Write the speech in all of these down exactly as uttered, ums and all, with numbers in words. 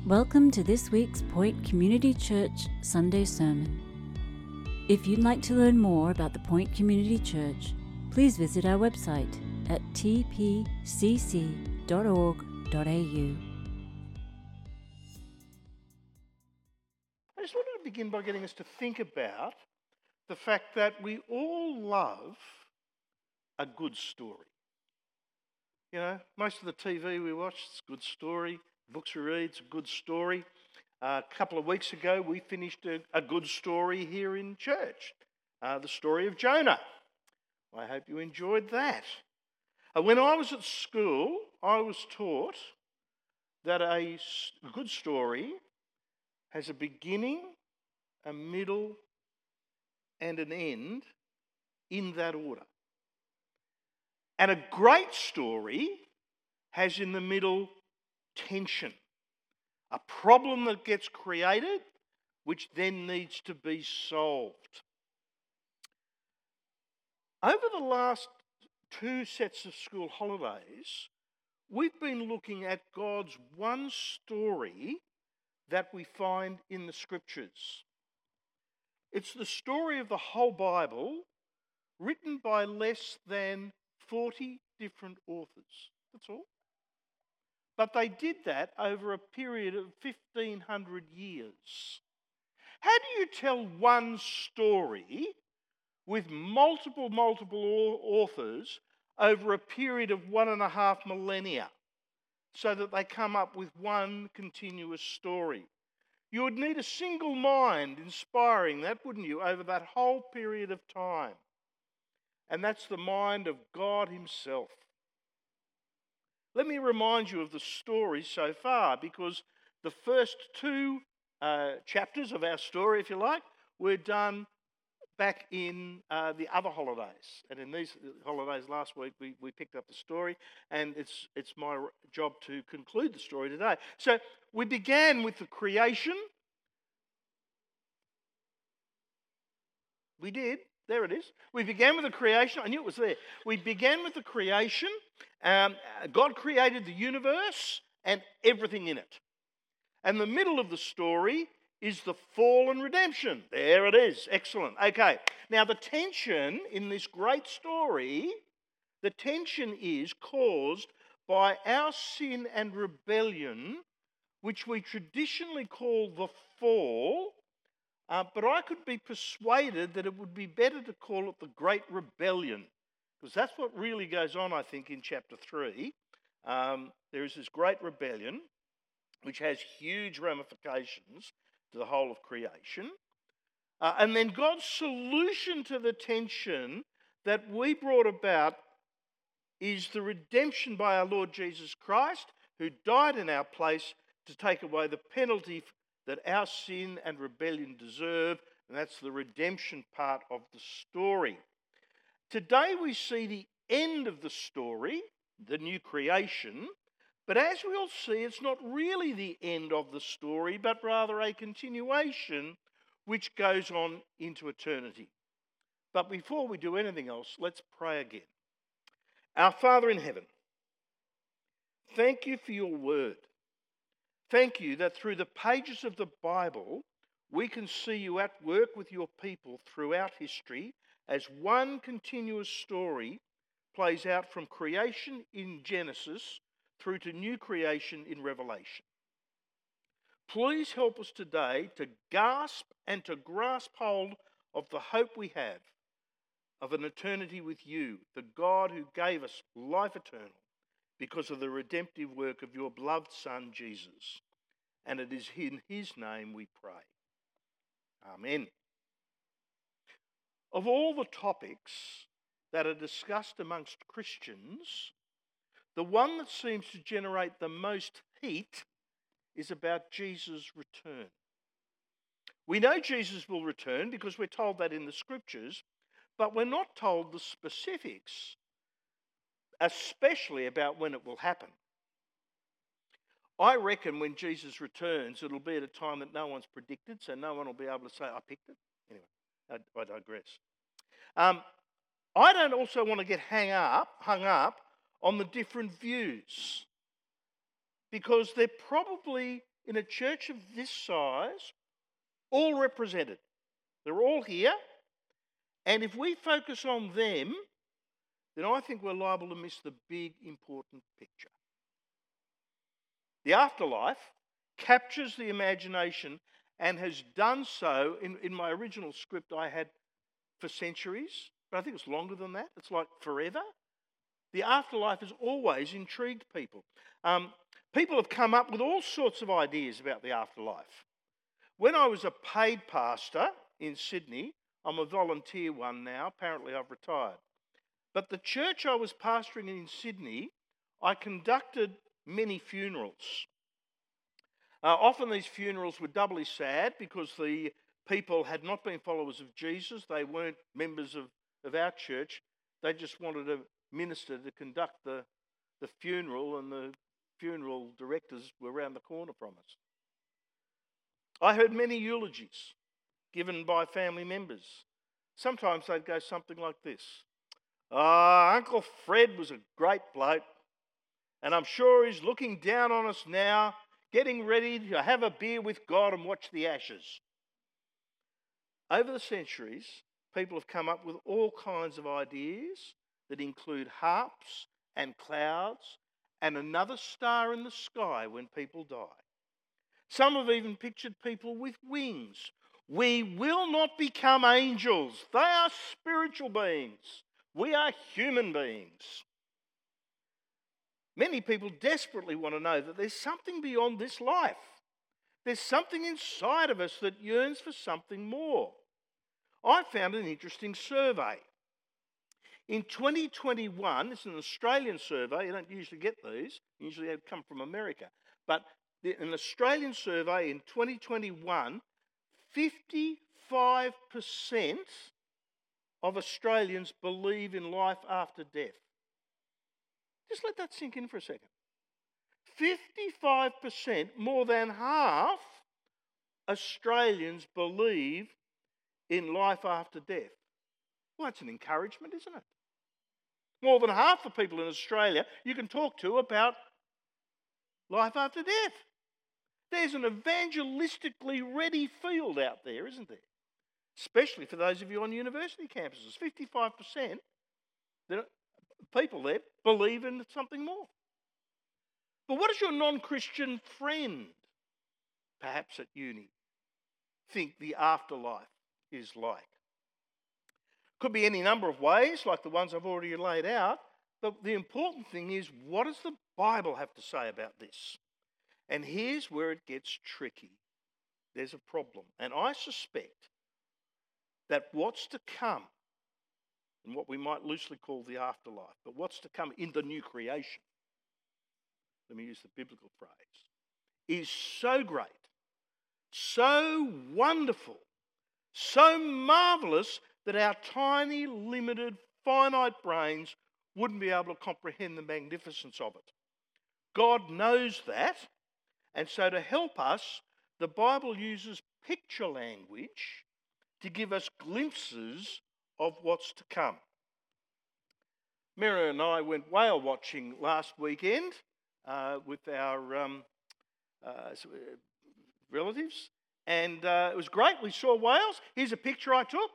Welcome to this week's Point Community Church Sunday Sermon. If you'd like to learn more about the Point Community Church, please visit our website at t p c c dot org dot a u. I just wanted to begin by getting us to think about the fact that we all love a good story. You know, most of the T V we watch, it's a good story. Books we read, it's a good story. Uh, a couple of weeks ago, we finished a, a good story here in church, uh, the story of Jonah. I hope you enjoyed that. Uh, when I was at school, I was taught that a good story has a beginning, a middle, and an end in that order. And a great story has in the middle tension, a problem that gets created which then needs to be solved. Over the last two sets of school holidays, we've been looking at God's one story that we find in the Scriptures. It's the story of the whole Bible, written by less than forty different authors. That's all. But they did that over a period of fifteen hundred years. How do you tell one story with multiple, multiple authors over a period of one and a half millennia so that they come up with one continuous story? You would need a single mind inspiring that, wouldn't you, over that whole period of time. And that's the mind of God Himself. Let me remind you of the story so far, because the first two uh, chapters of our story, if you like, were done back in uh, the other holidays. And in these holidays last week, we, we picked up the story, and it's, it's my job to conclude the story today. So we began with the creation. We did. There it is. We began with the creation. I knew it was there. We began with the creation. Um, God created the universe and everything in it. And the middle of the story is the fall and redemption. There it is. Excellent. Okay. Now the tension in this great story, the tension is caused by our sin and rebellion, which we traditionally call the fall. Uh, but I could be persuaded that it would be better to call it the Great Rebellion, because that's what really goes on, I think, in chapter three. Um, there is this great rebellion, which has huge ramifications to the whole of creation. Uh, and then God's solution to the tension that we brought about is the redemption by our Lord Jesus Christ, who died in our place to take away the penalty that our sin and rebellion deserve, and that's the redemption part of the story. Today we see the end of the story, the new creation, but as we'll see, it's not really the end of the story, but rather a continuation which goes on into eternity. But before we do anything else, let's pray again. Our Father in heaven, thank you for your word. Thank you that through the pages of the Bible, we can see you at work with your people throughout history as one continuous story plays out from creation in Genesis through to new creation in Revelation. Please help us today to gasp and to grasp hold of the hope we have of an eternity with you, the God who gave us life eternal, because of the redemptive work of your beloved Son, Jesus. And it is in his name we pray. Amen. Of all the topics that are discussed amongst Christians, the one that seems to generate the most heat is about Jesus' return. We know Jesus will return because we're told that in the Scriptures, but we're not told the specifics, especially about when it will happen. I reckon when Jesus returns, it'll be at a time that no one's predicted, so no one will be able to say, I picked it. Anyway, I, I digress. Um, I don't also want to get hang up, hung up on the different views, because they're probably in a church of this size, all represented. They're all here. And if we focus on them, then I think we're liable to miss the big, important picture. The afterlife captures the imagination and has done so. In, in my original script I had for centuries, but I think it's longer than that. It's like forever. The afterlife has always intrigued people. Um, people have come up with all sorts of ideas about the afterlife. When I was a paid pastor in Sydney, I'm a volunteer one now, apparently I've retired. But the church I was pastoring in Sydney, I conducted many funerals. Uh, often these funerals were doubly sad because the people had not been followers of Jesus. They weren't members of, of our church. They just wanted a minister to conduct the, the funeral, and the funeral directors were around the corner from us. I heard many eulogies given by family members. Sometimes they'd go something like this. Ah, Uncle Fred was a great bloke, and I'm sure he's looking down on us now, getting ready to have a beer with God and watch the ashes. Over the centuries, people have come up with all kinds of ideas that include harps and clouds and another star in the sky when people die. Some have even pictured people with wings. We will not become angels. They are spiritual beings. We are human beings. Many people desperately want to know that there's something beyond this life. There's something inside of us that yearns for something more. I found an interesting survey. In twenty twenty-one, it's an Australian survey. You don't usually get these. Usually they come from America. But an Australian survey in twenty twenty-one, fifty-five percent of Australians believe in life after death. Just let that sink in for a second. fifty-five percent, more than half, Australians believe in life after death. Well, that's an encouragement, isn't it? More than half the people in Australia you can talk to about life after death. There's an evangelistically ready field out there, isn't there? Especially for those of you on university campuses. fifty-five percent of people there believe in something more. But what does your non-Christian friend, perhaps at uni, think the afterlife is like? Could be any number of ways, like the ones I've already laid out. But the important thing is, what does the Bible have to say about this? And here's where it gets tricky. There's a problem. And I suspect that what's to come, and what we might loosely call the afterlife, but what's to come in the new creation, let me use the biblical phrase, is so great, so wonderful, so marvellous that our tiny, limited, finite brains wouldn't be able to comprehend the magnificence of it. God knows that, and so to help us, the Bible uses picture language to give us glimpses of what's to come. Mira and I went whale watching last weekend uh, with our um, uh, relatives, and uh, it was great. We saw whales. Here's a picture I took.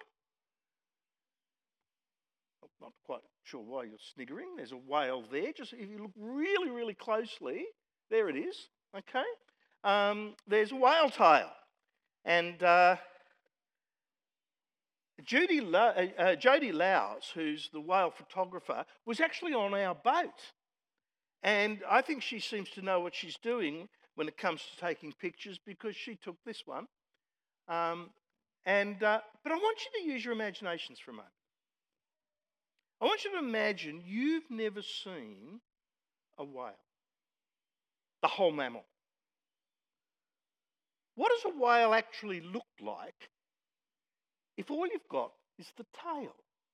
Not quite sure why you're sniggering. There's a whale there. Just if you look really, really closely, there it is. Okay. Um, there's a whale tail, and uh, Judy Lo- uh, uh, Jodie Lowes, who's the whale photographer, was actually on our boat, and I think she seems to know what she's doing when it comes to taking pictures because she took this one. Um, and uh, but I want you to use your imaginations for a moment. I want you to imagine you've never seen a whale, the whole mammal. What does a whale actually look like if all you've got is the tail?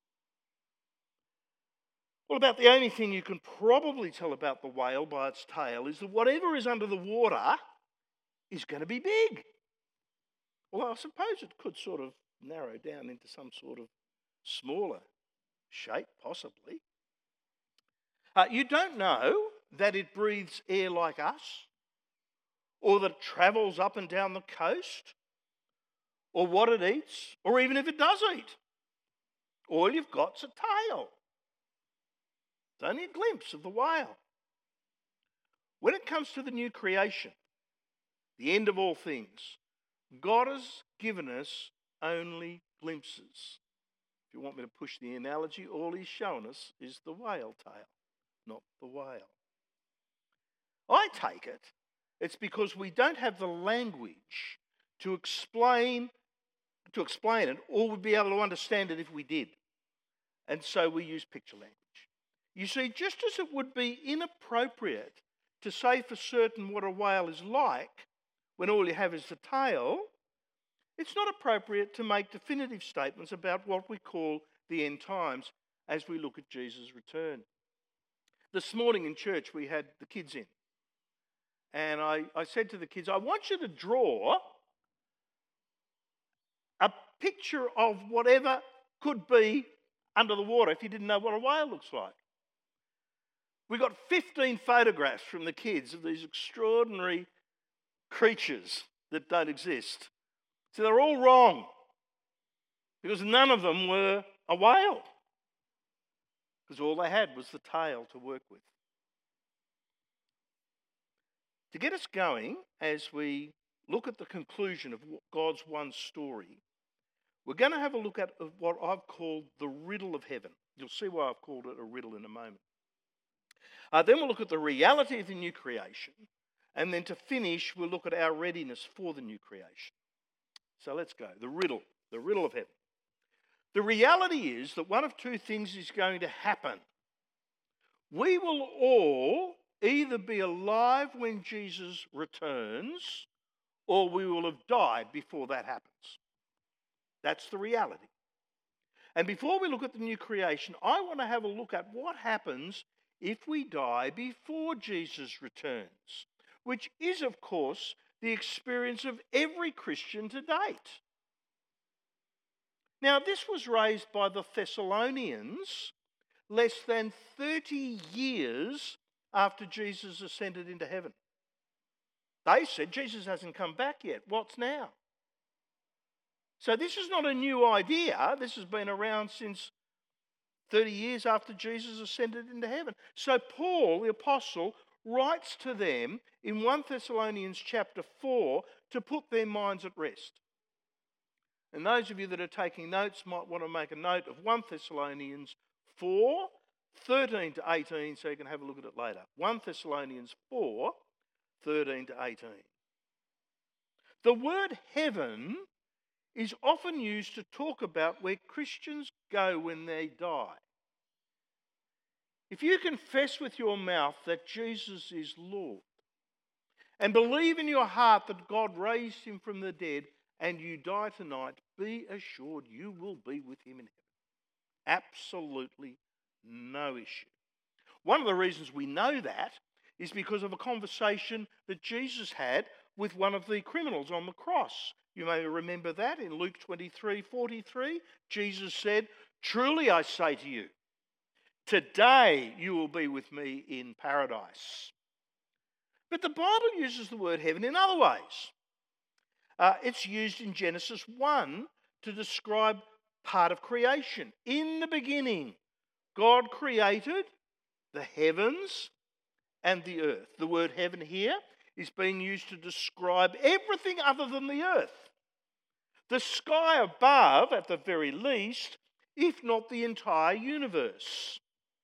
Well, about the only thing you can probably tell about the whale by its tail is that whatever is under the water is going to be big. Well, I suppose it could sort of narrow down into some sort of smaller shape, possibly. Uh, you don't know that it breathes air like us, or that it travels up and down the coast, or what it eats, or even if it does eat. All you've got's a tail. It's only a glimpse of the whale. When it comes to the new creation, the end of all things, God has given us only glimpses. If you want me to push the analogy, all he's shown us is the whale tail, not the whale. I take it it's because we don't have the language to explain to explain it, or we'd be able to understand it if we did. And so we use picture language. You see, just as it would be inappropriate to say for certain what a whale is like when all you have is the tail, it's not appropriate to make definitive statements about what we call the end times as we look at Jesus' return. This morning in church we had the kids in. And I, I said to the kids, I want you to draw a picture of whatever could be under the water if you didn't know what a whale looks like. We got fifteen photographs from the kids of these extraordinary creatures that don't exist. So they're all wrong because none of them were a whale, because all they had was the tail to work with. To get us going as we look at the conclusion of God's one story, we're going to have a look at what I've called the riddle of heaven. You'll see why I've called it a riddle in a moment. Uh, then we'll look at the reality of the new creation. And then to finish, we'll look at our readiness for the new creation. So let's go. The riddle, the riddle of heaven. The reality is that one of two things is going to happen. We will all either be alive when Jesus returns, or we will have died before that happens. That's the reality. And before we look at the new creation, I want to have a look at what happens if we die before Jesus returns, which is, of course, the experience of every Christian to date. Now, this was raised by the Thessalonians less than thirty years after Jesus ascended into heaven. They said, Jesus hasn't come back yet. What's now? So this is not a new idea. This has been around since thirty years after Jesus ascended into heaven. So Paul, the apostle, writes to them in First Thessalonians chapter four to put their minds at rest. And those of you that are taking notes might want to make a note of First Thessalonians four, thirteen to eighteen, so you can have a look at it later. First Thessalonians four, thirteen to eighteen. The word heaven is often used to talk about where Christians go when they die. If you confess with your mouth that Jesus is Lord and believe in your heart that God raised him from the dead and you die tonight, be assured you will be with him in heaven. Absolutely no issue. One of the reasons we know that is because of a conversation that Jesus had with one of the criminals on the cross. You may remember that in Luke twenty-three forty-three. Jesus said, "Truly I say to you, today you will be with me in paradise." But the Bible uses the word heaven in other ways. Uh, it's used in Genesis one to describe part of creation. In the beginning, God created the heavens and the earth. The word heaven here is being used to describe everything other than the earth. The sky above, at the very least, if not the entire universe.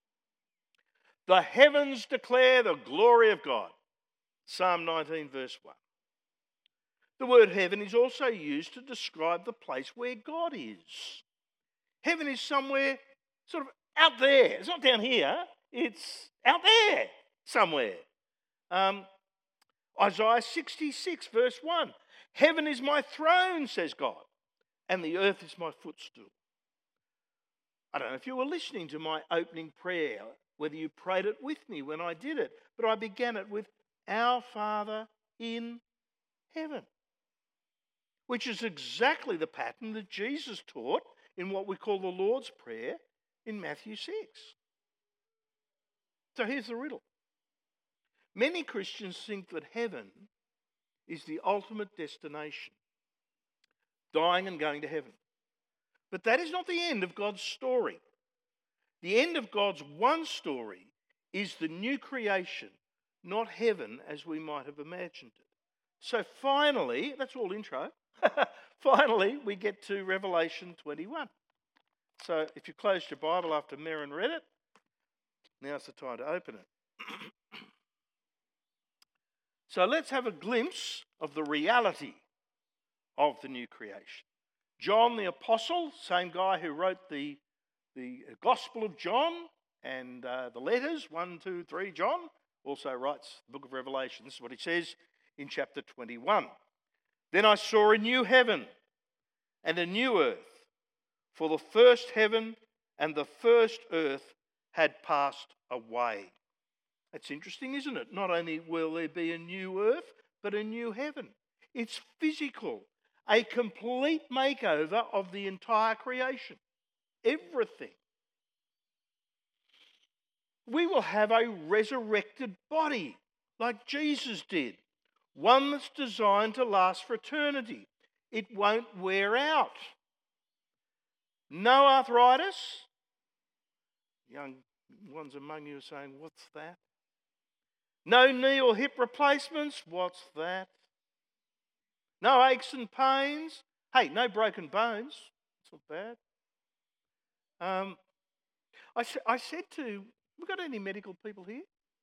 The heavens declare the glory of God. Psalm nineteen, verse one. The word heaven is also used to describe the place where God is. Heaven is somewhere sort of out there. It's not down here. It's out there somewhere. Um, Isaiah sixty-six, verse one. Heaven is my throne, says God, and the earth is my footstool. I don't know if you were listening to my opening prayer, whether you prayed it with me when I did it, but I began it with Our Father in heaven, which is exactly the pattern that Jesus taught in what we call the Lord's Prayer in Matthew six. So here's the riddle. Many Christians think that heaven is the ultimate destination, dying and going to heaven. But that is not the end of God's story. The end of God's one story is the new creation, not heaven as we might have imagined it. So finally, that's all intro, finally we get to Revelation twenty-one. So if you closed your Bible after Merrin read it, now's the time to open it. So let's have a glimpse of the reality of the new creation. John the Apostle, same guy who wrote the, the Gospel of John and uh, the letters, one, two, three, John, also writes the book of Revelation. This is what he says in chapter twenty-one. Then I saw a new heaven and a new earth, for the first heaven and the first earth had passed away. That's interesting, isn't it? Not only will there be a new earth, but a new heaven. It's physical, a complete makeover of the entire creation. Everything. We will have a resurrected body like Jesus did. One that's designed to last for eternity. It won't wear out. No arthritis. Young ones among you are saying, what's that? No knee or hip replacements. What's that? No aches and pains. Hey, no broken bones. It's not bad. Um, I, I said to, we got any medical people here?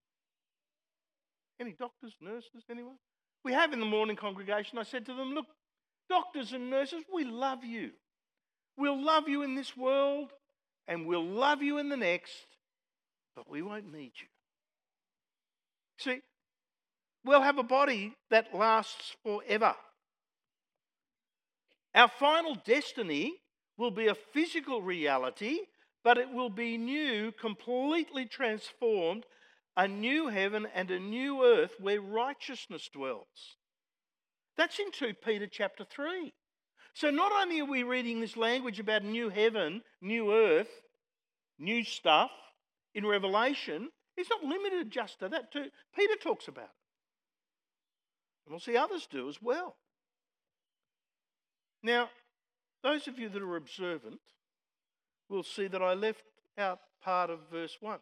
Any doctors, nurses, anyone? We have in the morning congregation. I said to them, look, doctors and nurses, we love you. We'll love you in this world and we'll love you in the next, but we won't need you. See, we'll have a body that lasts forever. Our final destiny will be a physical reality, but it will be new, completely transformed, a new heaven and a new earth where righteousness dwells. That's in Second Peter chapter three. So not only are we reading this language about new heaven, new earth, new stuff in Revelation, it's not limited just to that too. Peter talks about it. And we'll see others do as well. Now, those of you that are observant will see that I left out part of verse one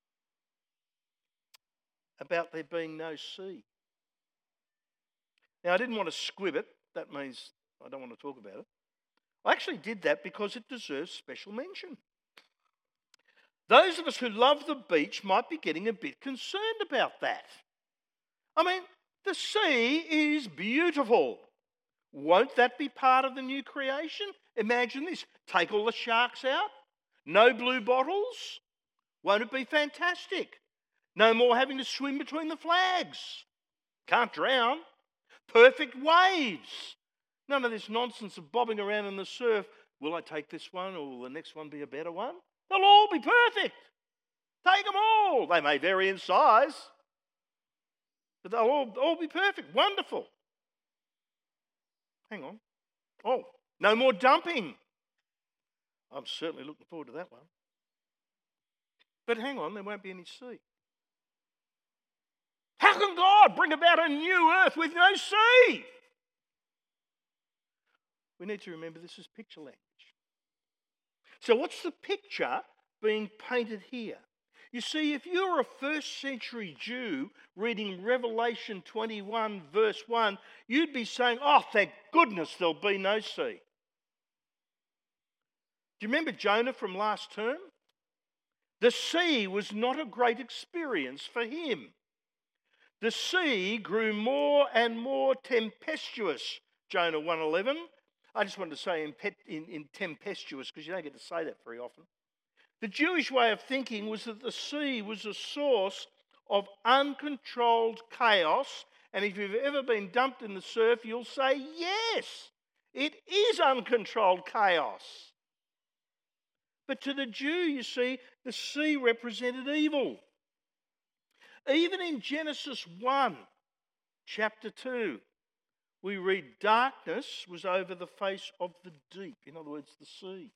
about there being no sea. Now, I didn't want to squib it. That means I don't want to talk about it. I actually did that because it deserves special mention. Those of us who love the beach might be getting a bit concerned about that. I mean, the sea is beautiful. Won't that be part of the new creation? Imagine this. Take all the sharks out. No blue bottles. Won't it be fantastic? No more having to swim between the flags. Can't drown. Perfect waves. None of this nonsense of bobbing around in the surf. Will I take this one or will the next one be a better one? They'll all be perfect. Take them all. They may vary in size, but they'll all, all be perfect. Wonderful. Hang on. Oh, no more dumping. I'm certainly looking forward to that one. But hang on, there won't be any sea. How can God bring about a new earth with no sea? We need to remember this is picture language. So what's the picture being painted here? You see, if you're a first century Jew reading Revelation twenty-one verse one, you'd be saying, oh, thank goodness there'll be no sea. Do you remember Jonah from last term? The sea was not a great experience for him. The sea grew more and more tempestuous, Jonah one eleven. I just wanted to say in, pet, in, in tempestuous because you don't get to say that very often. The Jewish way of thinking was that the sea was a source of uncontrolled chaos. And if you've ever been dumped in the surf, you'll say, yes, it is uncontrolled chaos. But to the Jew, you see, the sea represented evil. Even in Genesis one, chapter two, we read darkness was over the face of the deep. In other words, the sea.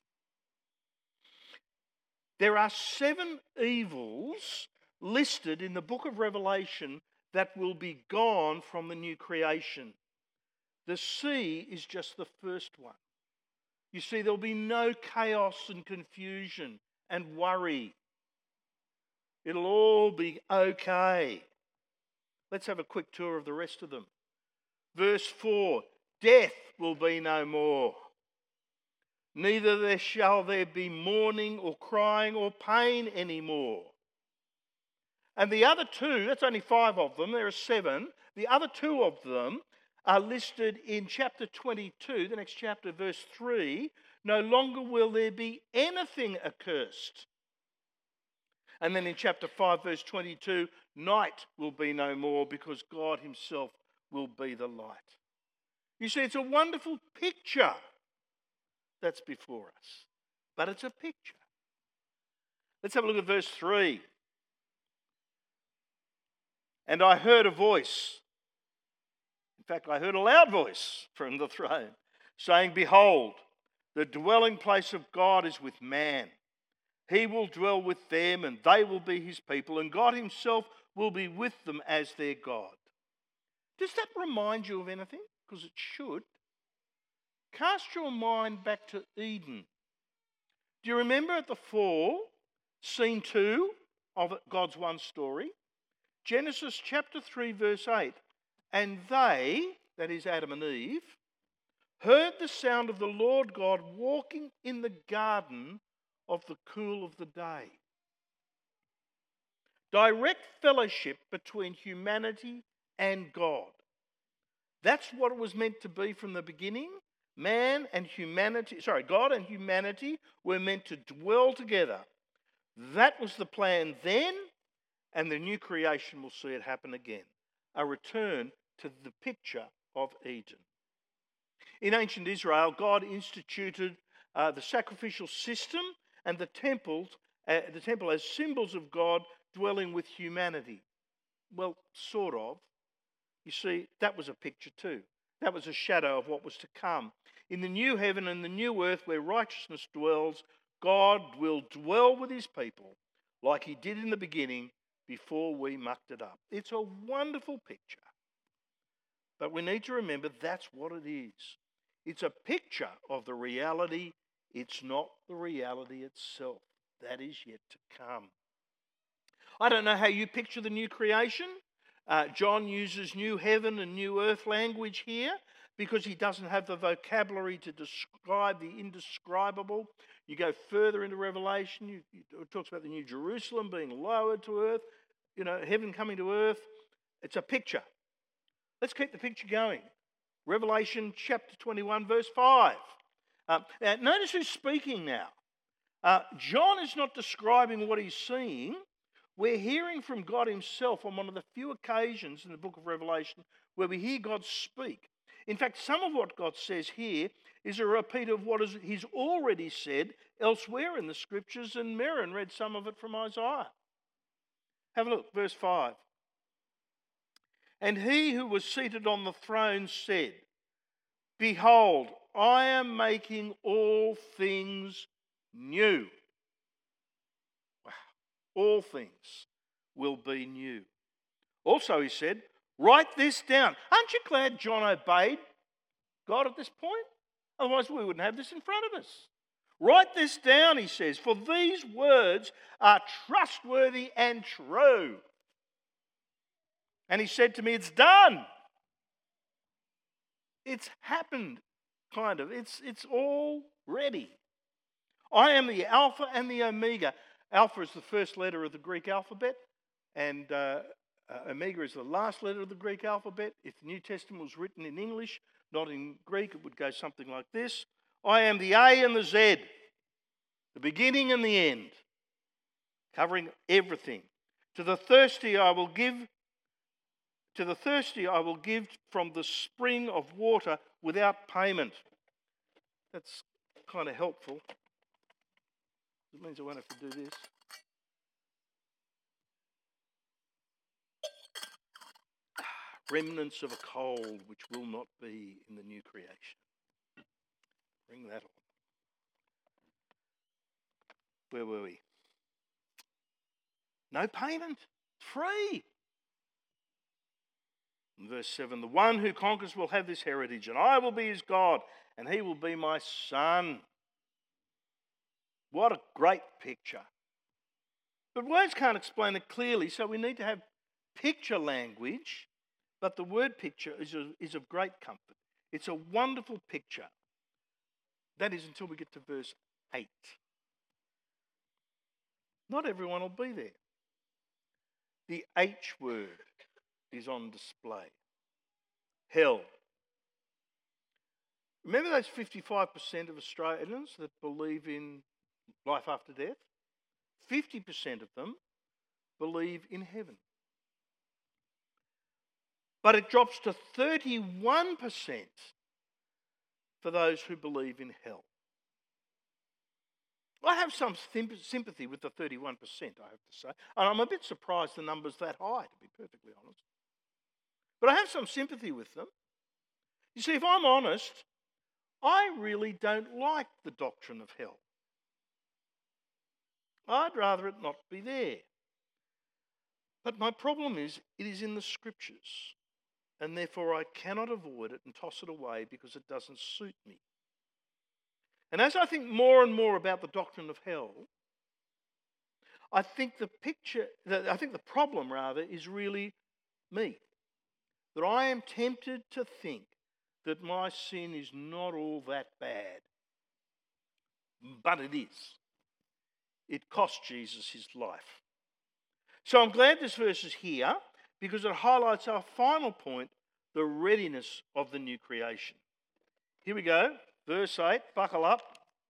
There are seven evils listed in the book of Revelation that will be gone from the new creation. The sea is just the first one. You see, there'll be no chaos and confusion and worry. It'll all be okay. Let's have a quick tour of the rest of them. Verse four, death will be no more. Neither there shall there be mourning or crying or pain anymore. And the other two, that's only five of them, there are seven. The other two of them are listed in chapter twenty-two, the next chapter, verse three. No longer will there be anything accursed. And then in chapter five, verse twenty-two, night will be no more because God himself will be the light. You see, it's a wonderful picture that's before us, but it's a picture. Let's have a look at verse three. And I heard a voice. In fact, I heard a loud voice from the throne saying, behold, the dwelling place of God is with man. He will dwell with them and they will be his people, and God himself will be with them as their God. Does that remind you of anything? Because it should. Cast your mind back to Eden. Do you remember at the fall, scene two of God's one story? Genesis chapter three, verse eight. And they, that is Adam and Eve, heard the sound of the Lord God walking in the garden of the cool of the day. Direct fellowship between humanity and God. That's what it was meant to be from the beginning. Man and humanity, sorry, God and humanity were meant to dwell together. That was the plan then, and the new creation will see it happen again. A return to the picture of Eden. In ancient Israel, God instituted uh, the sacrificial system and the temples, uh, the temple as symbols of God dwelling with humanity. Well, sort of. You see, that was a picture too. That was a shadow of what was to come. In the new heaven and the new earth where righteousness dwells, God will dwell with his people like he did in the beginning before we mucked it up. It's a wonderful picture. But we need to remember that's what it is. It's a picture of the reality. It's not the reality itself. That is yet to come. I don't know how you picture the new creation. Uh, John uses new heaven and new earth language here because he doesn't have the vocabulary to describe the indescribable. You go further into Revelation, you, you, it talks about the new Jerusalem being lowered to earth, you know, heaven coming to earth. It's a picture. Let's keep the picture going. Revelation chapter twenty-one, verse five. Uh, now, notice who's speaking now. Uh, John is not describing what he's seeing. We're hearing from God himself on one of the few occasions in the book of Revelation where we hear God speak. In fact, some of what God says here is a repeat of what is, he's already said elsewhere in the scriptures, and Merrin read some of it from Isaiah. Have a look, verse five. And he who was seated on the throne said, behold, I am making all things new. Wow. All things will be new. Also, he said, write this down. Aren't you glad John obeyed God at this point? Otherwise, we wouldn't have this in front of us. Write this down, he says, for these words are trustworthy and true. And he said to me, it's done. It's happened, kind of. It's, it's all ready. I am the Alpha and the Omega. Alpha is the first letter of the Greek alphabet, and uh, uh, Omega is the last letter of the Greek alphabet. If the New Testament was written in English, not in Greek, it would go something like this. I am the A and the Z, the beginning and the end, covering everything. To the thirsty I will give To the thirsty I will give from the spring of water without payment. That's kind of helpful. It means I won't have to do this. Remnants of a cold which will not be in the new creation. Bring that on. Where were we? No payment. Free. In verse seven, the one who conquers will have this heritage, and I will be his God, and he will be my son. What a great picture. But words can't explain it clearly, so we need to have picture language, but the word picture is, a, is of great comfort. It's a wonderful picture. That is until we get to verse eight. Not everyone will be there. The H word is on display. Hell. Remember those fifty-five percent of Australians that believe in life after death? fifty percent of them believe in heaven. But it drops to thirty-one percent for those who believe in hell. I have some sympathy with the thirty-one percent, I have to say. And I'm a bit surprised the number's that high, to be perfectly honest. But I have some sympathy with them. You see, if I'm honest, I really don't like the doctrine of hell. I'd rather it not be there. But my problem is, it is in the Scriptures, and therefore I cannot avoid it and toss it away because it doesn't suit me. And as I think more and more about the doctrine of hell, I think the picture, I think the problem rather, is really me. That I am tempted to think that my sin is not all that bad. But it is. It cost Jesus his life. So I'm glad this verse is here because it highlights our final point, the readiness of the new creation. Here we go, verse eight, buckle up.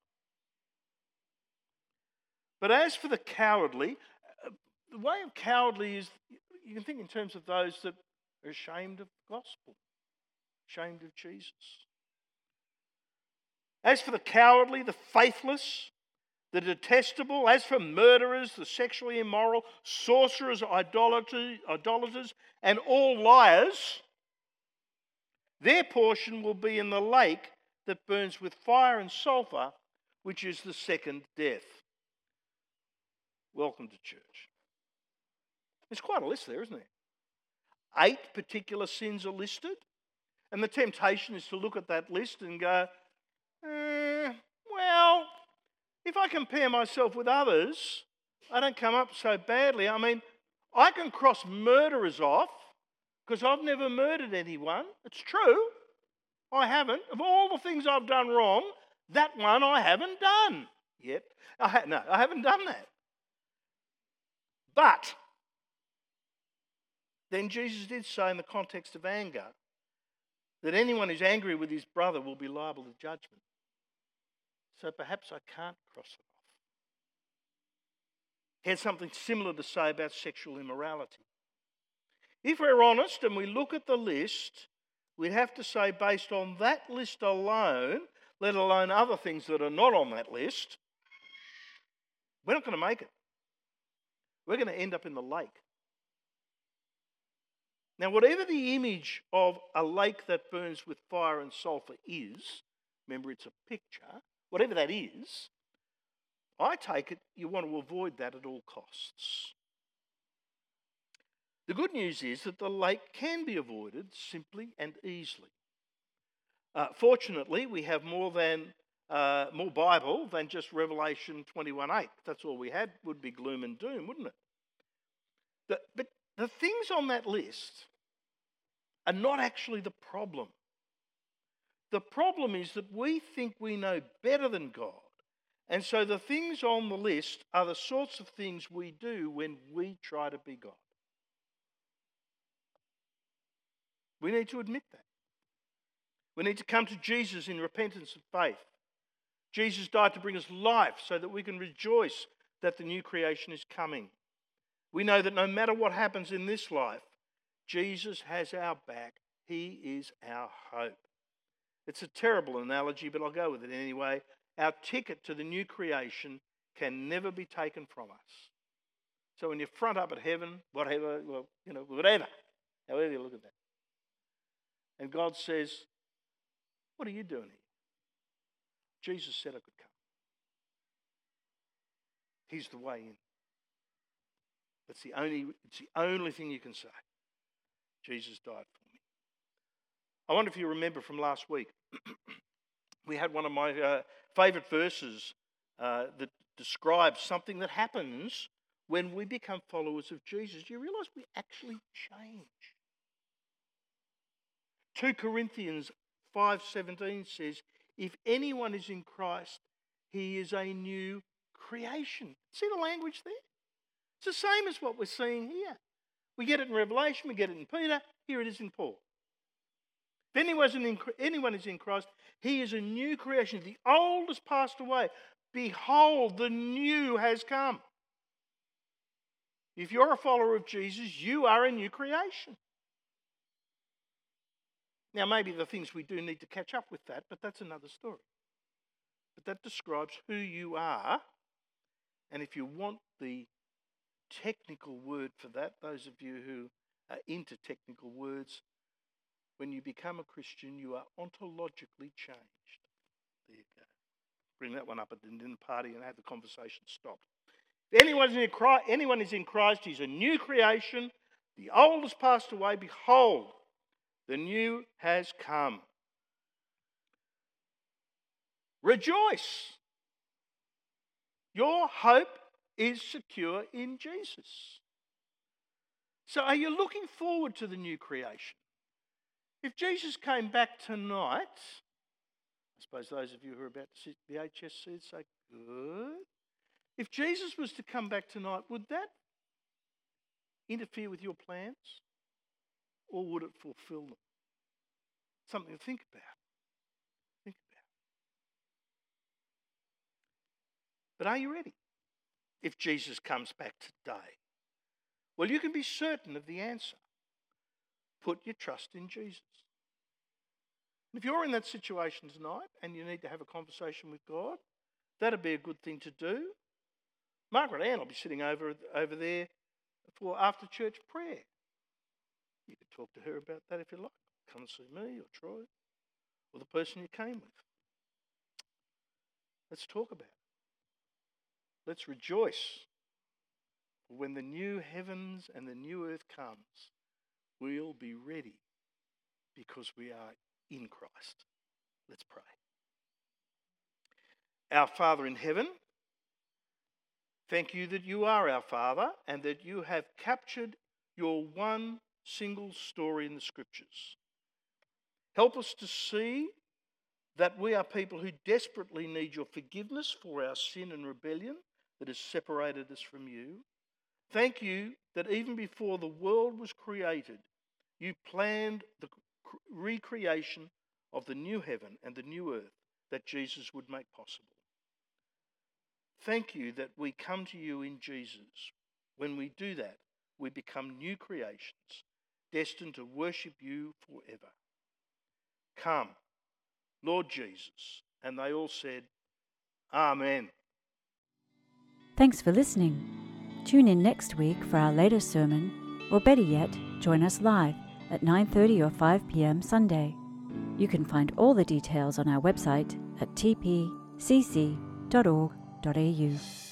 But as for the cowardly, the way of cowardly is, you can think in terms of those that are ashamed of the gospel, ashamed of Jesus. As for the cowardly, the faithless, the detestable, as for murderers, the sexually immoral, sorcerers, idolaters, idolaters, and all liars, their portion will be in the lake that burns with fire and sulphur, which is the second death. Welcome to church. There's quite a list there, isn't there? Eight particular sins are listed, and the temptation is to look at that list and go, eh, well, if I compare myself with others, I don't come up so badly. I mean, I can cross murderers off because I've never murdered anyone. It's true. I haven't. Of all the things I've done wrong, that one I haven't done yet. I ha- no, I haven't done that. But then Jesus did say in the context of anger that anyone who's angry with his brother will be liable to judgment. So perhaps I can't cross it off. He had something similar to say about sexual immorality. If we're honest and we look at the list, we'd have to say based on that list alone, let alone other things that are not on that list, we're not going to make it. We're going to end up in the lake. Now, whatever the image of a lake that burns with fire and sulphur is, remember it's a picture, whatever that is, I take it you want to avoid that at all costs. The good news is that the lake can be avoided simply and easily. Uh, fortunately, we have more than uh, more Bible than just Revelation twenty-one eight. If that's all we had, would be gloom and doom, wouldn't it? The, but the things on that list are not actually the problem. The problem is that we think we know better than God. And so the things on the list are the sorts of things we do when we try to be God. We need to admit that. We need to come to Jesus in repentance and faith. Jesus died to bring us life so that we can rejoice that the new creation is coming. We know that no matter what happens in this life, Jesus has our back. He is our hope. It's a terrible analogy, but I'll go with it anyway. Our ticket to the new creation can never be taken from us. So when you front up at heaven, whatever, well, you know, whatever, however you look at that, and God says, what are you doing here? Jesus said I could come. He's the way in. That's the only, it's the only thing you can say. Jesus died for me. I wonder if you remember from last week, we had one of my uh, favourite verses uh, that describes something that happens when we become followers of Jesus. You realise we actually change. two Corinthians five seventeen says, if anyone is in Christ, he is a new creation. See the language there? It's the same as what we're seeing here. We get it in Revelation, we get it in Peter, here it is in Paul. If anyone, in, anyone is in Christ, he is a new creation. The old has passed away. Behold, the new has come. If you're a follower of Jesus, you are a new creation. Now, maybe the things we do need to catch up with that, but that's another story. But that describes who you are. And if you want the technical word for that, those of you who are into technical words, when you become a Christian, you are ontologically changed. There you go. Bring that one up at the dinner party and have the conversation stopped. If anyone is in Christ, anyone is in Christ, he's a new creation. The old has passed away. Behold, the new has come. Rejoice. Your hope is secure in Jesus. So are you looking forward to the new creation? If Jesus came back tonight, I suppose those of you who are about to sit the H S C would say, good. If Jesus was to come back tonight, would that interfere with your plans? Or would it fulfill them? Something to think about. Think about. But are you ready? If Jesus comes back today? Well, you can be certain of the answer. Put your trust in Jesus. If you're in that situation tonight and you need to have a conversation with God, that'd be a good thing to do. Margaret Ann will be sitting over, over there for after church prayer. You could talk to her about that if you like. Come and see me or Troy or the person you came with. Let's talk about it. Let's rejoice. When the new heavens and the new earth comes, we'll be ready because we are in Christ. Let's pray. Our Father in heaven, thank you that you are our Father and that you have captured your one single story in the Scriptures. Help us to see that we are people who desperately need your forgiveness for our sin and rebellion that has separated us from you. Thank you that even before the world was created, you planned the recreation of the new heaven and the new earth that Jesus would make possible. Thank you that we come to you in Jesus. When we do that, we become new creations, destined to worship you forever. Come, Lord Jesus. And they all said, Amen. Thanks for listening. Tune in next week for our latest sermon, or better yet, join us live at nine thirty or five p.m. Sunday. You can find all the details on our website at t p c c dot org dot a u.